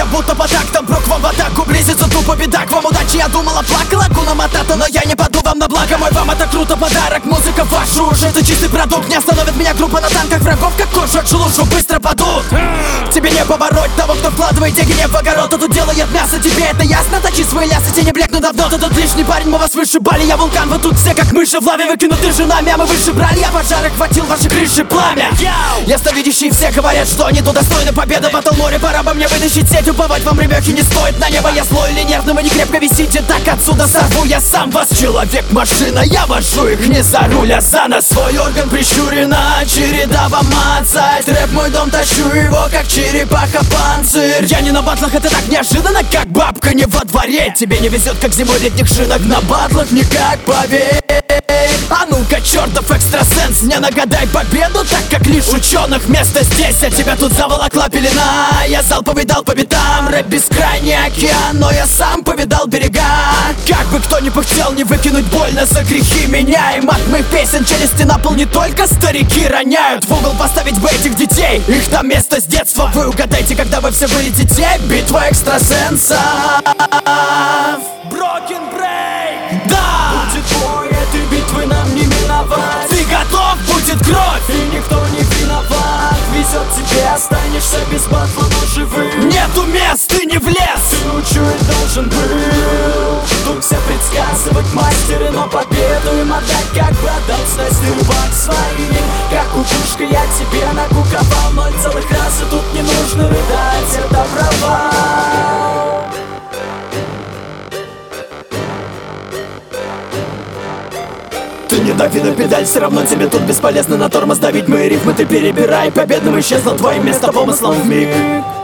будто по тактам. Бро, к вам в атаку, близится тупо беда. К вам удачи, я думала, плакала Куна Матата, но я не паду вам на благо. Мой вам это круто подарок, музыка ваша уже это чистый продукт. Не остановит меня группа на танках врагов, как кожу от шелушу быстро падут. Тебе не побороть того, кто вкладывает деньги не в огород, а тут делает мясо, тебе это ясно? Точи свои лясы, те не блекну давно. Ты тут лишний парень, мы вас вышибали, я вулкан, вы тут все как мыши в лаве выкинуты женами, а мы выше брали, я пожар охватил ваши крыши пламя. Ясновидящие все говорят, что они тут достойны победы. Батл море, пора бы мне вытащить сеть, уповать вам, ребятки, не стоит на небо. Я злой или нервным, вы не крепко висите, так отсюда сорву я сам вас. Человек-машина, я вожу их не за руль, а за нас. Свой орган прищурена, череда вам мацать. Рэп мой дом, тащу его, как черепаха панцирь. Я не на батлах, это так неожиданно, как бабка не во дворе. Тебе не везет, как зимой летних шинок, на батлах никак, поверь. А ну-ка, чертов экстрасенс, не нагадай победу, так как лишь ученых место здесь. А тебя тут заволокла пелена, я зал повидал по битам. Рэп бескрайний океан, но я сам повидал берега. Как бы кто ни пыхтел, не выкинуть больно за грехи меня. И мат моих песен челюсти на пол не только старики роняют. В угол поставить бы этих детей, их там место с детства. Вы угадайте, когда вы все вылетите, битва экстрасенсов. Broken Break, да! Будет бой, этой битвы нам не миновать. Ты готов, будет кровь, и никто не виноват. Везет тебе, останешься без батла, но живым. Нету мест, ты не влез, ты учуять должен был. Тут все предсказывать мастеры, но победу им отдать, как бы отдал снасти рыбак свои. Как кукушка я тебе накуковал 0 целых раз, и тут не нужно рыдать, это провал. Ты не дави на педаль, все равно тебе тут бесполезно на тормоз давить. Мои рифмы ты перебирай, победным исчезло твое место помыслом вмиг.